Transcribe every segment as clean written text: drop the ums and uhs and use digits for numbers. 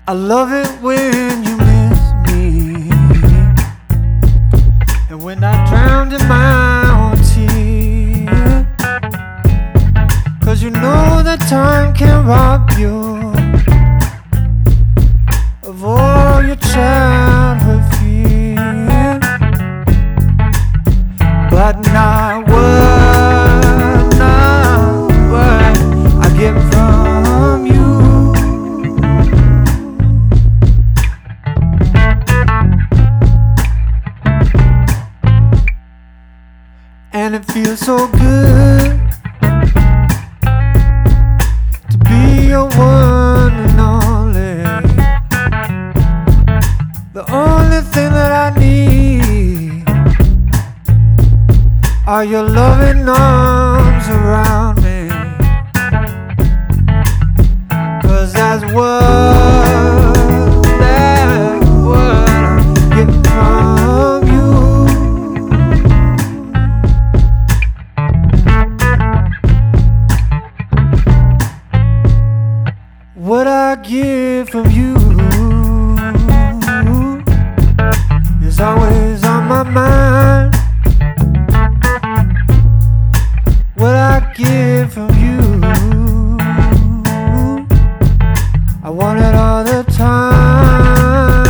I love it when you miss me, and when I drowned in my own tears. 'Cause you know that time can rob you of all your childhood fears, but not what I get from you. And it feels so good to be your one and only, the only thing that I need are your loving arms around me. 'Cause that's what I get from you. What I get from you is always on my mind. What I get from you, I want it all the time.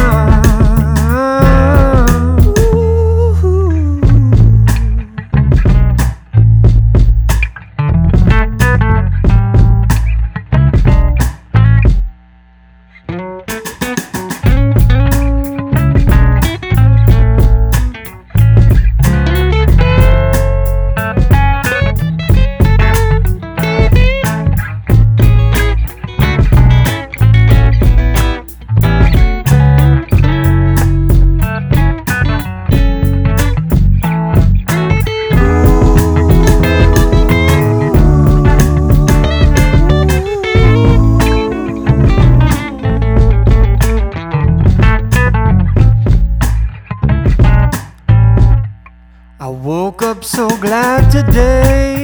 I woke up so glad today